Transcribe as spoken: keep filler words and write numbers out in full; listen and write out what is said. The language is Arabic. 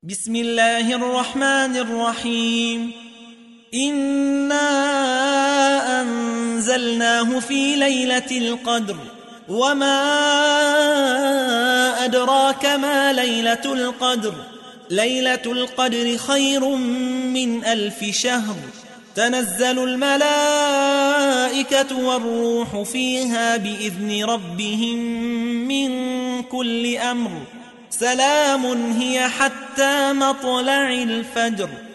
بسم الله الرحمن الرحيم. إنا أنزلناه في ليلة القدر وما أدراك ما ليلة القدر ليلة القدر خير من ألف شهر. تنزل الملائكة والروح فيها بإذن ربهم من كل أمر. سلام هي حتى مطلع الفجر.